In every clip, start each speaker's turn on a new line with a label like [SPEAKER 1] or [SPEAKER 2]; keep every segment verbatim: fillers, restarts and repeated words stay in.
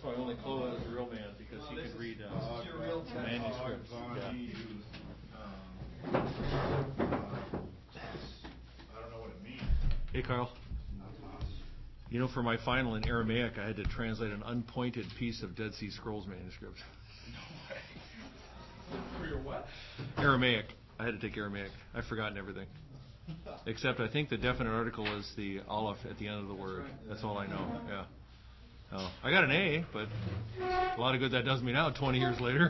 [SPEAKER 1] why I only Chloe is a real man, because he could read uh,
[SPEAKER 2] uh, real
[SPEAKER 1] manuscripts. Yeah.
[SPEAKER 2] Um, I don't know what it means.
[SPEAKER 1] Hey, Carl. You know, for my final in Aramaic, I had to translate an unpointed piece of Dead Sea Scrolls manuscript.
[SPEAKER 2] No way. For your what?
[SPEAKER 1] Aramaic. I had to take Aramaic. I've forgotten everything. Except I think the definite article is the aleph at the end of the word. That's all I know. Yeah. Oh, I got an A, but a lot of good that does me now, twenty years later.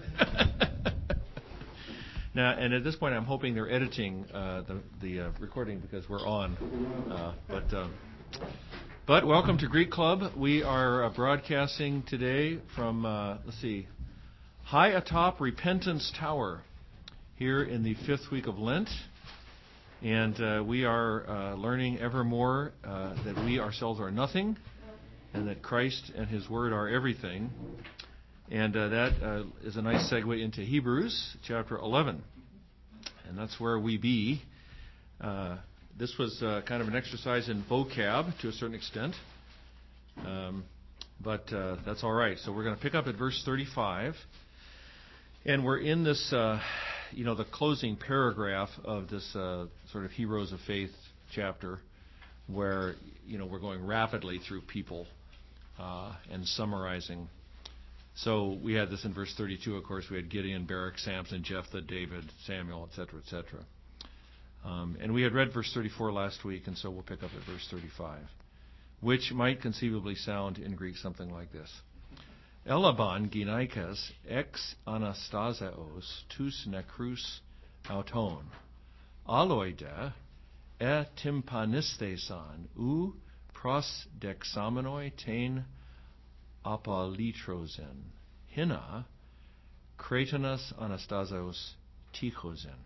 [SPEAKER 1] Now, and at this point, I'm hoping they're editing uh, the the uh, recording because we're on. Uh, but uh, but welcome to Greek Club. We are uh, broadcasting today from uh, let's see, high atop Repentance Tower here in the fifth week of Lent. And uh, we are uh, learning ever more uh, that we ourselves are nothing and that Christ and His Word are everything. And uh, that uh, is a nice segue into Hebrews chapter eleven. And that's where we be. Uh, this was uh, kind of an exercise in vocab to a certain extent. Um, but uh, that's all right. So we're going to pick up at verse thirty-five. And we're in this... Uh, you know, the closing paragraph of this uh, sort of Heroes of Faith chapter where, you know, we're going rapidly through people uh, and summarizing. So we had this in verse thirty-two, of course. We had Gideon, Barak, Samson, Jephthah, David, Samuel, et cetera, et cetera. Um, and we had read verse thirty-four last week, and so we'll pick up at verse thirty-five, which might conceivably sound in Greek something like this. Elaban ginaikes ex anastaseos tous necrous auton, aloide e tympanistesan ou pros dexamenoi ten apalitrosen, hina kretanas anastasios tichosen.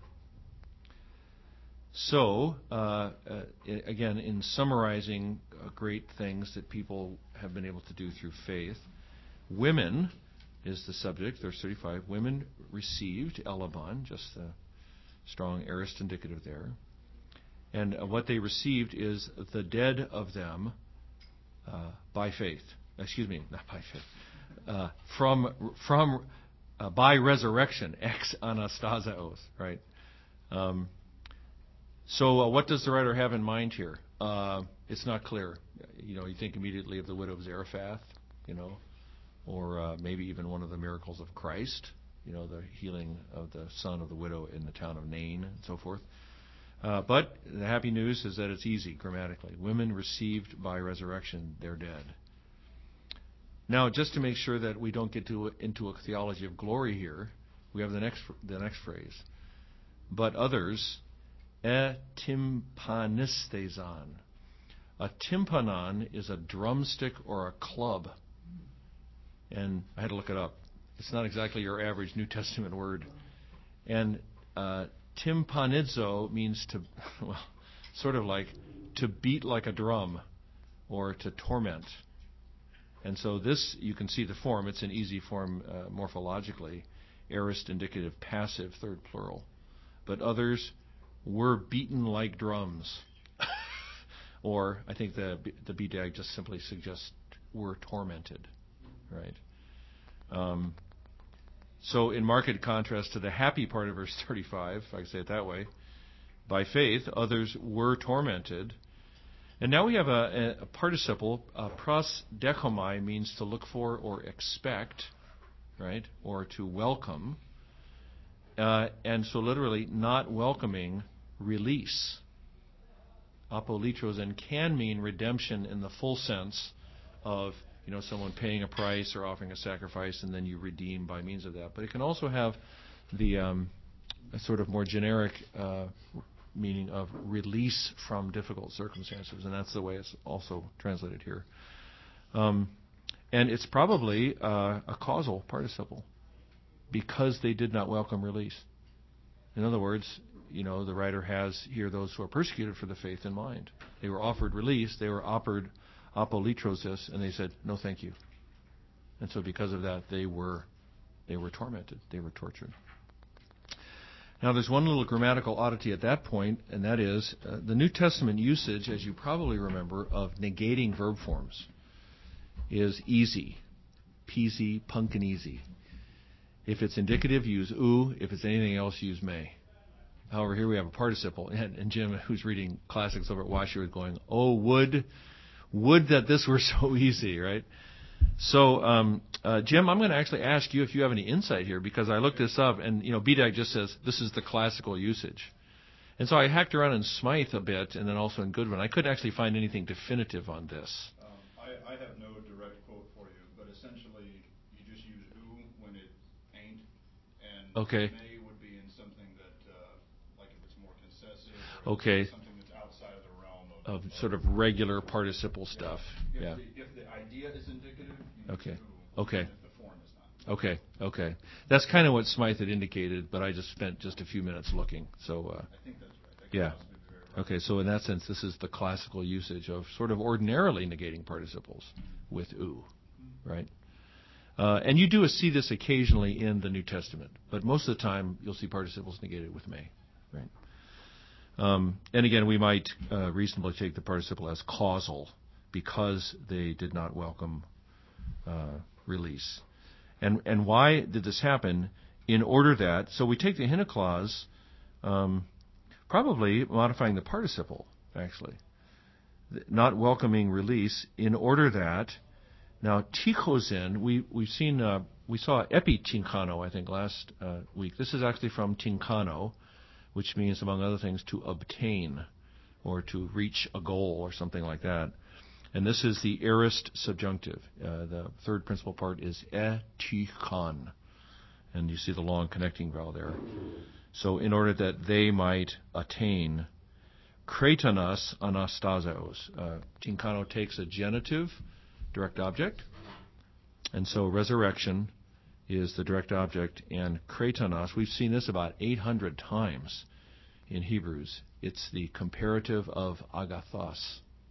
[SPEAKER 1] So, uh, uh, again, in summarizing uh, great things that people have been able to do through faith, women is the subject, verse thirty-five. Women received Elaban, just the strong aorist indicative there. And uh, what they received is the dead of them uh, by faith. Excuse me, not by faith. Uh, from, from uh, by resurrection, ex anastasios, right? Um, so uh, what does the writer have in mind here? Uh, it's not clear. You know, you think immediately of the widow of Zarephath, you know, or uh, maybe even one of the miracles of Christ, you know, the healing of the son of the widow in the town of Nain and so forth. Uh, but the happy news is that it's easy grammatically. Women received by resurrection, they're dead. Now, just to make sure that we don't get to, into a theology of glory here, we have the next the next phrase. But others, e tympanistesan. A tympanon is a drumstick or a club. And I had to look it up. It's not exactly your average New Testament word. And uh, tympanizo means to, well, sort of like to beat like a drum or to torment. And so this, you can see the form. It's an easy form uh, morphologically. Aorist indicative passive, third plural. But others were beaten like drums. Or I think the the B D A G just simply suggests were tormented. Right. Um, so in marked contrast to the happy part of verse thirty-five, if I can say it that way, by faith, others were tormented. And now we have a, a, a participle. Uh, pros dechomai means to look for or expect, right, or to welcome. Uh, and so literally not welcoming release. Apolitrosen can mean redemption in the full sense of, you know, someone paying a price or offering a sacrifice and then you redeem by means of that. But it can also have the um, a sort of more generic uh, meaning of release from difficult circumstances, and that's the way it's also translated here. Um, and it's probably uh, a causal participle because they did not welcome release. In other words, you know, the writer has here those who are persecuted for the faith in mind. They were offered release, they were offered apolitrosis, and they said, no thank you. And so because of that, they were they were tormented, they were tortured. Now there's one little grammatical oddity at that point, and that is uh, the New Testament usage, as you probably remember, of negating verb forms is easy. peasy, pumpkin easy. If it's indicative, use oo. If it's anything else, use may. However, here we have a participle. And, and Jim, who's reading classics over at WashU, is going, oh, would, would that this were so easy, right? So, um, uh, Jim, I'm going to actually ask you if you have any insight here, because I looked this up, and, you know, B D A C just says this is the classical usage. And so I hacked around in Smythe a bit, and then also in Goodwin. I couldn't actually find anything definitive on this.
[SPEAKER 2] Um, I, I have no direct quote for you, but essentially you just use oo when it ain't, and
[SPEAKER 1] Okay.
[SPEAKER 2] may would be in something that, uh, like if it's more concessive, or
[SPEAKER 1] Okay.
[SPEAKER 2] something that's outside of the realm of,
[SPEAKER 1] Of sort of regular participle stuff.
[SPEAKER 2] If,
[SPEAKER 1] Yeah.
[SPEAKER 2] the, if the idea is indicative, you
[SPEAKER 1] Okay.
[SPEAKER 2] use oo,
[SPEAKER 1] Okay.
[SPEAKER 2] even if the form is not.
[SPEAKER 1] Okay, okay. That's kind of what Smythe had indicated, but I just spent just a few minutes looking. So, uh,
[SPEAKER 2] I think that's right. That could
[SPEAKER 1] yeah.
[SPEAKER 2] possibly be very right.
[SPEAKER 1] Okay, so in that sense, this is the classical usage of sort of ordinarily negating participles with oo, right? Uh, and you do see this occasionally in the New Testament, but most of the time you'll see participles negated with may, right? Um, and again, we might uh, reasonably take the participle as causal because they did not welcome uh, release. And and why did this happen? In order that, so we take the hina clause, um, probably modifying the participle, actually, not welcoming release, in order that, now tichosin, we we've seen uh, we saw epitinkano, I think, last uh, week. This is actually from tinkano, which means, among other things, to obtain or to reach a goal or something like that. And this is the aorist subjunctive. Uh, the third principal part is etikon. And you see the long connecting vowel there. So in order that they might attain kretanos anastaseos. Uh, tinkano takes a genitive, direct object. And so resurrection is the direct object. And kretanos, we've seen this about eight hundred times in Hebrews. It's the comparative of agathos.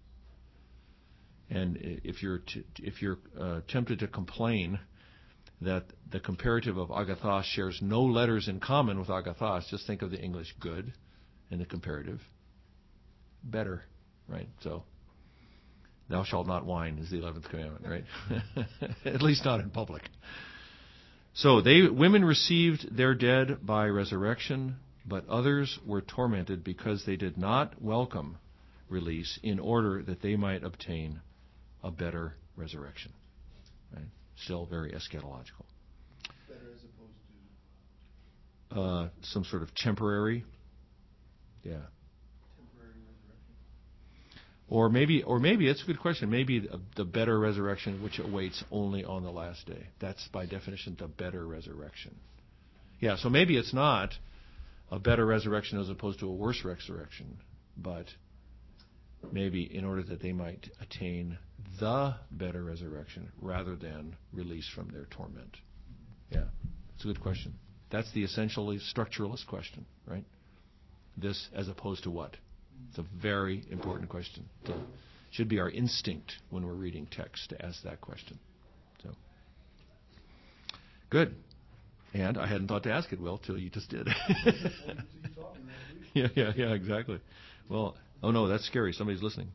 [SPEAKER 1] And if you're t- if you're uh, tempted to complain that the comparative of agathos shares no letters in common with agathos, just think of the English good and the comparative better, right? So, thou shalt not whine is the eleventh commandment, right? At least not in public. So they women received their dead by resurrection, but others were tormented because they did not welcome release in order that they might obtain a better resurrection. Right? Still very eschatological.
[SPEAKER 2] Better as opposed to
[SPEAKER 1] Uh, some sort of temporary, yeah.
[SPEAKER 2] temporary resurrection.
[SPEAKER 1] Or maybe, or maybe it's a good question. Maybe the, the better resurrection, which awaits only on the last day. That's by definition the better resurrection. Yeah. So maybe it's not a better resurrection as opposed to a worse resurrection, but maybe in order that they might attain the better resurrection rather than release from their torment. Yeah, it's a good question. That's the essentially structuralist question, right? This as opposed to what? It's a very important question. It should be our instinct when we're reading text to ask that question. So, good. And I hadn't thought to ask it, Will, till you just did. yeah, yeah, yeah, exactly. Well, oh no, that's scary. Somebody's listening.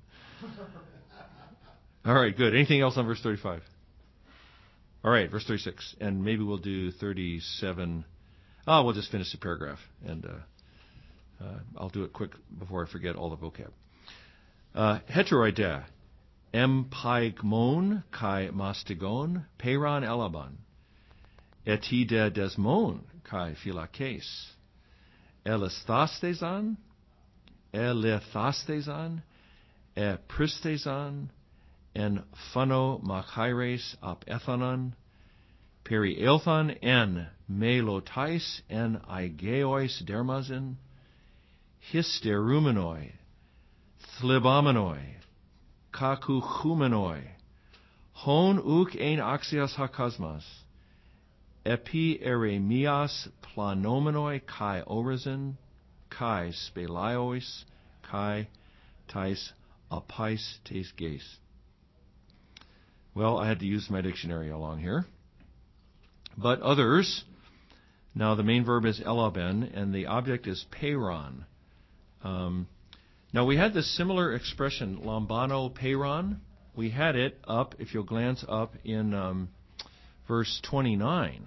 [SPEAKER 1] All right, good. Anything else on verse thirty-five? All right, verse thirty-six. And maybe we'll do thirty-seven. Oh, we'll just finish the paragraph. And uh, uh, I'll do it quick before I forget all the vocab. Uh, heteroidea. Empaigmon kai mastigon peiron elaban. Etide desmon kai philakes. Elisthasthesan. Elithasthesan. E pristesan. En phono machaires ap ethanon. Perielthon en melotais en aigeois dermazin. Hysterumenoi. Thlibomenoi. Kakuchumenoi. Hon uk ein axios hakosmos. Epi eremias planomenoi kai orazin. Kai speliois. Kai tais apais tes geis. Well, I had to use my dictionary along here. But others, now the main verb is elaben, and the object is peiron. Um, now we had this similar expression, lambano peiron. We had it up, if you'll glance up in um, verse twenty-nine,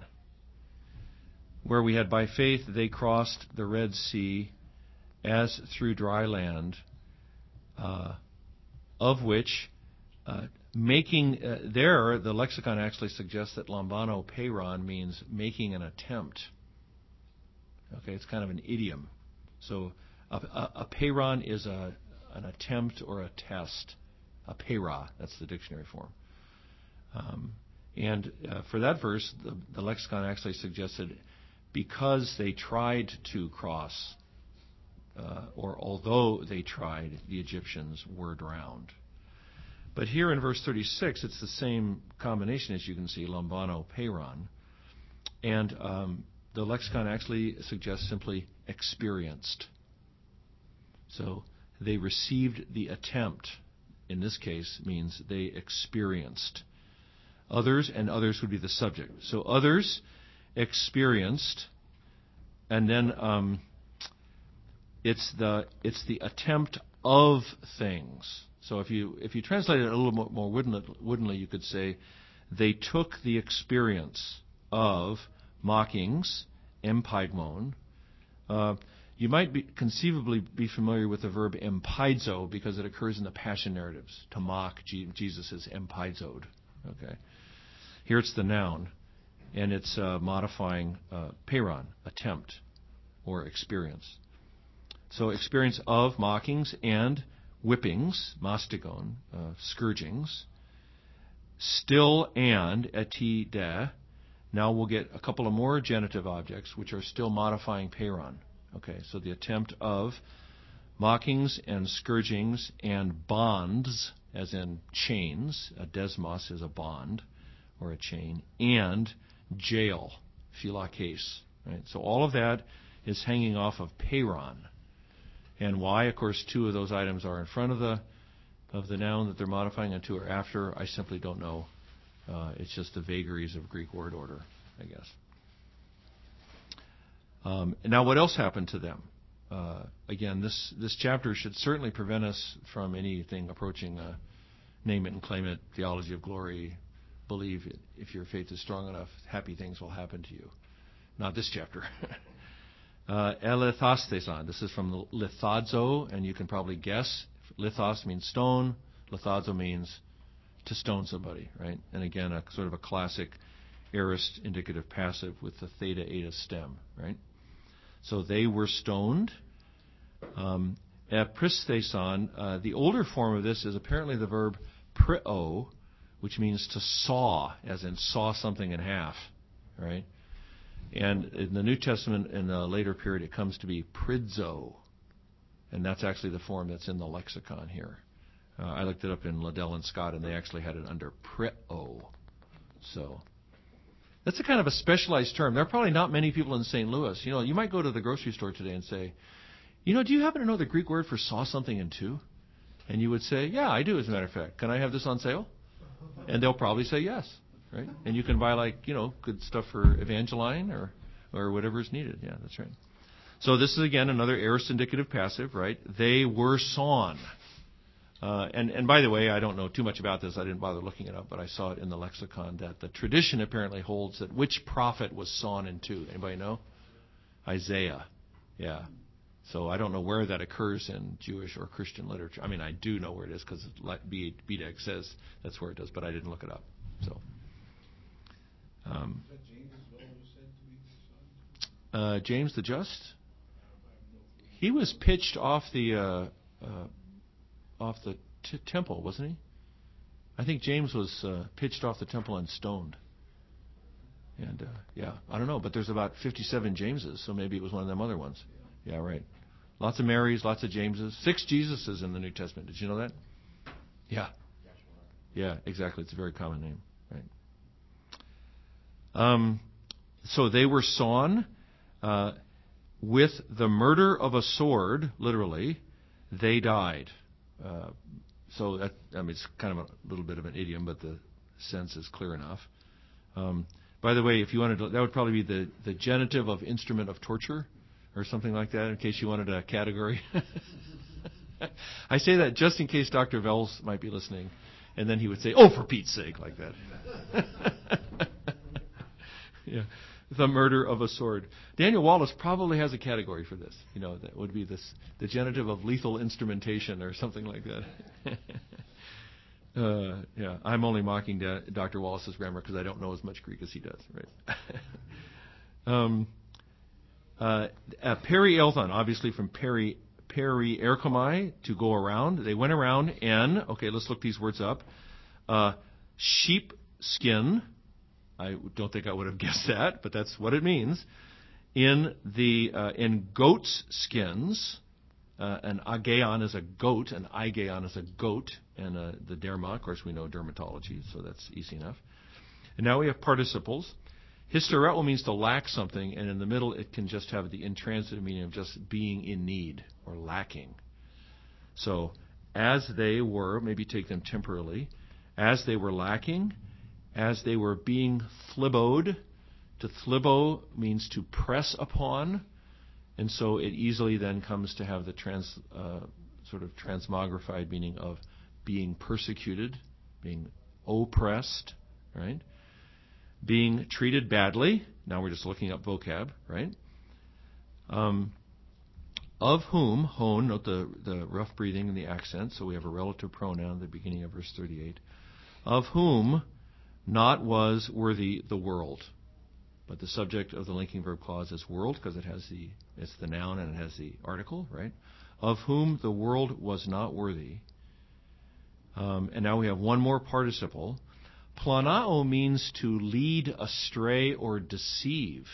[SPEAKER 1] where we had, by faith they crossed the Red Sea as through dry land, uh, of which uh, making, uh, there the lexicon actually suggests that lambano peiron means making an attempt. Okay, it's kind of an idiom. So a, a, a peiron is a, an attempt or a test. A peira, that's the dictionary form. Um, and uh, for that verse, the, the lexicon actually suggested because they tried to cross, uh, or although they tried, the Egyptians were drowned. But here in verse thirty-six, it's the same combination, as you can see, lambano peiron. And um, the lexicon actually suggests simply experienced. So they received the attempt, in this case, means they experienced. Others, and others would be the subject. So others experienced, and then um, it's the it's the attempt of things. So if you if you translate it a little more, more woodenly, you could say they took the experience of mockings, empaigmon. Uh, you might be, conceivably be familiar with the verb empaidzo because it occurs in the Passion narratives. To mock Jesus is empaidzod. Okay, here it's the noun, and it's uh, modifying uh, peiron, attempt, or experience. So experience of mockings and whippings, mastigon, uh, scourgings, still and eti de. Now we'll get a couple of more genitive objects which are still modifying peiron. Okay, so the attempt of mockings and scourgings and bonds, as in chains. A desmos is a bond or a chain, and jail, phylakes. Right? So all of that is hanging off of peiron. And why? Of course, two of those items are in front of the of the noun that they're modifying, and two are after. I simply don't know. Uh, it's just the vagaries of Greek word order, I guess. Um, now, what else happened to them? Uh, again, this this chapter should certainly prevent us from anything approaching a name it and claim it theology of glory. Believe it. If your faith is strong enough, happy things will happen to you. Not this chapter. Uh, elithasteson. This is from lithadzo, and you can probably guess. Lithos means stone. Lithadzo means to stone somebody, right? And again, a sort of a classic aorist indicative passive with the theta eta stem, right? So they were stoned. Um, epristeson, uh, the older form of this is apparently the verb prio, which means to saw, as in saw something in half, right? And in the New Testament, in a later period, it comes to be pridzo. And that's actually the form that's in the lexicon here. Uh, I looked it up in Liddell and Scott, and they actually had it under prio. So that's a kind of a specialized term. There are probably not many people in Saint Louis. You know, you might go to the grocery store today and say, you know, do you happen to know the Greek word for saw something in two? And you would say, yeah, I do, as a matter of fact. Can I have this on sale? And they'll probably say yes. Right? And you can buy, like, you know, good stuff for Evangeline or, or whatever is needed. Yeah, that's right. So this is, again, another aorist indicative passive, right? They were sawn. Uh, and, and by the way, I don't know too much about this. I didn't bother looking it up, but I saw it in the lexicon that the tradition apparently holds that which prophet was sawn in two. Anybody know? Isaiah. Yeah. So I don't know where that occurs in Jewish or Christian literature. I mean, I do know where it is because B D E C says that's where it does, but I didn't look it up. So... Um, uh, James the Just, he was pitched off the uh, uh, off the t- temple, wasn't he? I think James was uh, pitched off the temple and stoned. And uh, yeah, I don't know, but there's about fifty-seven Jameses, so maybe it was one of them other ones. Yeah, right. Lots of Marys, lots of Jameses, six Jesuses in the New Testament. Did you know that? Yeah. Yeah, exactly. It's a very common name, right? Um, so they were sawn uh, with the murder of a sword, literally, they died. Uh, so that, I mean, it's kind of a little bit of an idiom, but the sense is clear enough. Um, by the way, if you wanted to, that would probably be the, the genitive of instrument of torture or something like that, in case you wanted a category. I say that just in case Doctor Wells might be listening, and then he would say, oh, for Pete's sake, like that. yeah, the murder of a sword. Daniel Wallace probably has a category for this. You know, that would be this the genitive of lethal instrumentation or something like that. uh, yeah, I'm only mocking da- Doctor Wallace's grammar because I don't know as much Greek as he does. Right. um, uh, uh, Peri Elthon, obviously from Peri Peri erchomai, to go around. They went around in. Okay, let's look these words up. Uh, sheep skin. I don't think I would have guessed that, but that's what it means. In the uh, in goats' skins, uh, an ageon is a goat, an aigeon is a goat, and uh, the derma, of course, we know dermatology, so that's easy enough. And now we have participles. Hystereo means to lack something, and in the middle it can just have the intransitive meaning of just being in need or lacking. So, as they were, maybe take them temporarily, as they were lacking, as they were being thliboed. To thlibo means to press upon, and so it easily then comes to have the trans, uh, sort of transmogrified meaning of being persecuted, being oppressed, right? Being treated badly. Now we're just looking up vocab, right? Um, of whom, hon, note the, the rough breathing and the accent, so we have a relative pronoun at the beginning of verse thirty-eight. Of whom not was worthy the world. But the subject of the linking verb clause is world because it has the it's the noun and it has the article, right? Of whom the world was not worthy. Um, and now we have one more participle. Planao means to lead astray or deceive.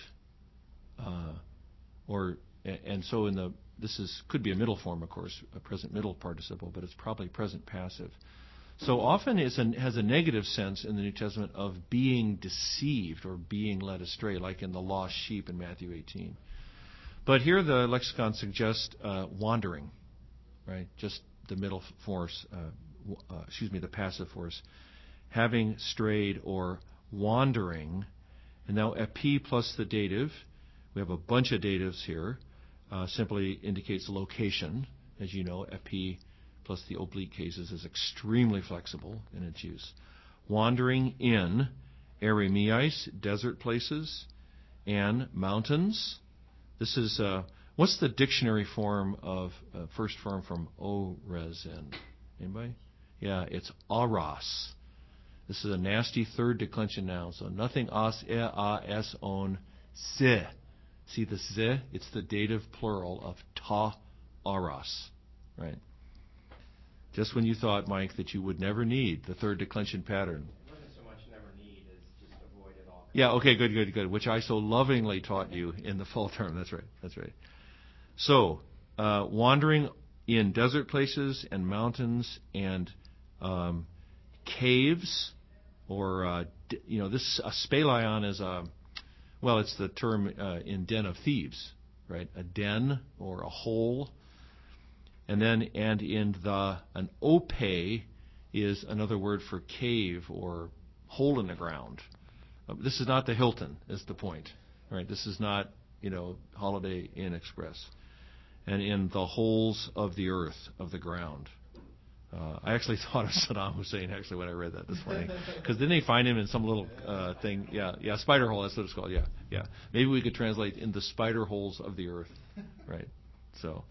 [SPEAKER 1] Uh, or and so in the this is could be a middle form, of course, a present middle participle, but it's probably present passive. So often it has a negative sense in the New Testament of being deceived or being led astray, like in the lost sheep in Matthew eighteen. But here the lexicon suggests uh, wandering, right? Just the middle force, uh, uh, excuse me, the passive force, having strayed or wandering. And now epi plus the dative, we have a bunch of datives here, uh, simply indicates location. As you know, epi plus the oblique cases is extremely flexible in its use. Wandering in eremiais, desert places, and mountains. This is, uh, what's the dictionary form of, uh, first form from oresin? Anybody? Yeah, it's aras. This is a nasty third declension noun, so nothing as, e, a, es, on, se. See the se? It's the dative plural of ta aras, right? Just when you thought, Mike, that you would never need the third declension pattern.
[SPEAKER 3] It wasn't so much never need as just avoid at all.
[SPEAKER 1] Yeah, okay, good, good, good. Which I so lovingly taught you in the fall term. That's right, that's right. So, uh, wandering in desert places and mountains and um, caves, or, uh, d- you know, this a spalion is a, well, it's the term uh, in den of thieves, right? A den or a hole. And then, and in the, an ope is another word for cave or hole in the ground. Uh, this is not the Hilton, is the point. Right? This is not, you know, Holiday Inn Express. And in the holes of the earth, of the ground. Uh, I actually thought of Saddam Hussein, actually, when I read that this morning. Because didn't they find him in some little uh, thing? Yeah, yeah, spider hole, that's what it's called. Yeah, yeah. Maybe we could translate in the spider holes of the earth. Right? So...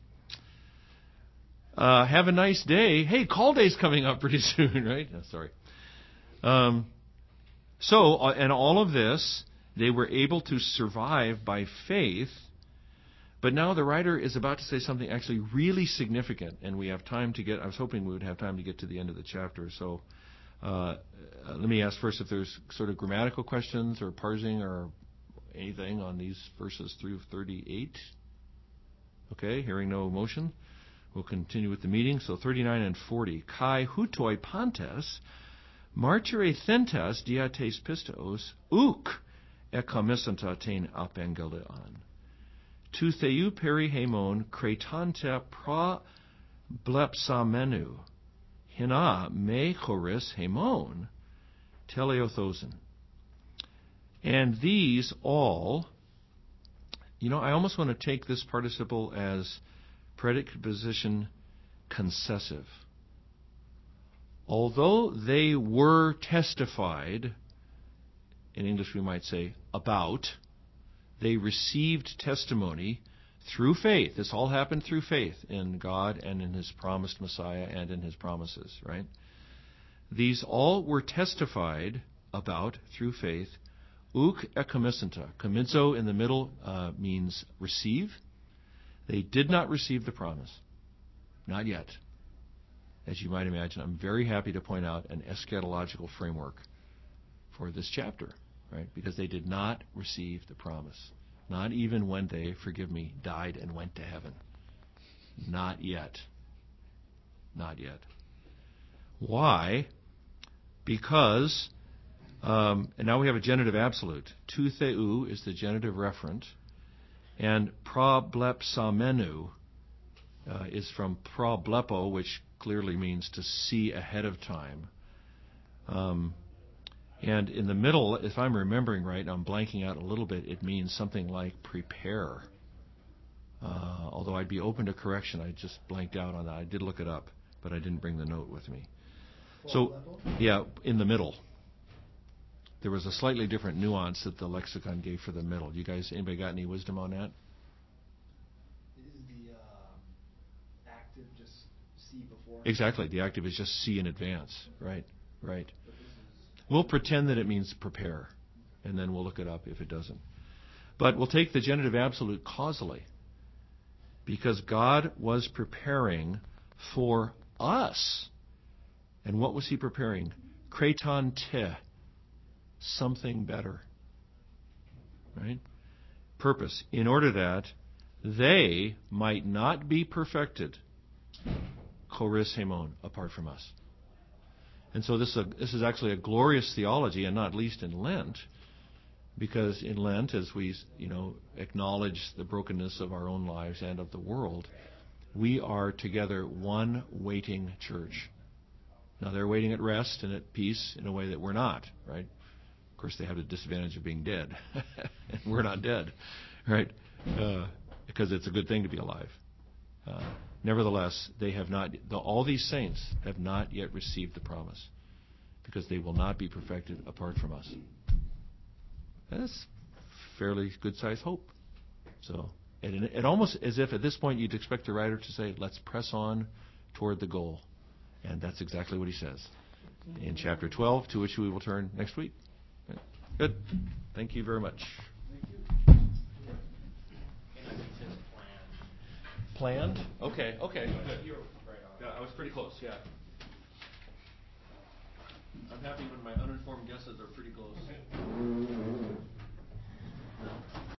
[SPEAKER 1] Uh, have a nice day. Hey, call day's coming up pretty soon, right? No, sorry. Um, so, uh, and all of this, they were able to survive by faith. But now the writer is about to say something actually really significant, and we have time to get, I was hoping we would have time to get to the end of the chapter. So uh, let me ask first if there's sort of grammatical questions or parsing or anything on these verses through thirty-eight. Okay, hearing no motion. We'll continue with the meeting. So thirty-nine and forty. Kai hutoi pantes, martyre thentas diates pistos, uk ekamisanta tein apengeleon. Tu theou perihemon cretante pra blepsamenu, hina me choris hemon, teleothosen. And these all, you know, I almost want to take this participle as predicate position concessive. Although they were testified in English we might say about, they received testimony through faith. This all happened through faith in God and in His promised Messiah and in His promises, right? These all were testified about through faith. Uk ekomisenta. Kominzo in the middle uh, means receive. They did not receive the promise. Not yet. As you might imagine, I'm very happy to point out an eschatological framework for this chapter, right? Because they did not receive the promise. Not even when they, forgive me, died and went to heaven. Not yet. Not yet. Why? Because, um, and now we have a genitive absolute. Tu theou is the genitive referent, and problepsamenu uh, is from problepo, which clearly means to see ahead of time. Um, and in the middle, if I'm remembering right, I'm blanking out a little bit, it means something like prepare. Uh, although I'd be open to correction, I just blanked out on that. I did look it up, but I didn't bring the note with me. So, yeah, in the middle. There was a slightly different nuance that the lexicon gave for the middle. You guys, anybody got any wisdom on that?
[SPEAKER 4] Is the uh, active just see before?
[SPEAKER 1] Exactly. The active is just see in advance. Right, right.
[SPEAKER 4] But this is
[SPEAKER 1] We'll pretend that it means prepare, and then we'll look it up if it doesn't. But we'll take the genitive absolute causally, because God was preparing for us. And what was He preparing? Kraton te, something better. Right? Purpose, in order that they might not be perfected, choris hemon, apart from us. And so this is, a, this is actually a glorious theology, and not least in Lent, because in Lent, as we you know acknowledge the brokenness of our own lives and of the world, we are together one waiting church. Now, they're waiting at rest and at peace in a way that we're not, right? Of course, they have the disadvantage of being dead. And we're not dead, right? Uh, because it's a good thing to be alive. Uh, nevertheless, they have not, the, all these saints have not yet received the promise, because they will not be perfected apart from us. That's fairly good-sized hope. So, and it, it almost as if at this point you'd expect the writer to say, let's press on toward the goal. And that's exactly what he says in chapter twelve, to which we will turn next week. Good. Thank you very much.
[SPEAKER 4] thank you.
[SPEAKER 3] And I think it says planned.
[SPEAKER 1] Planned? Okay, okay. Good.
[SPEAKER 3] You were right on.
[SPEAKER 1] Yeah, I was pretty close, yeah. I'm happy when my uninformed guesses are pretty close.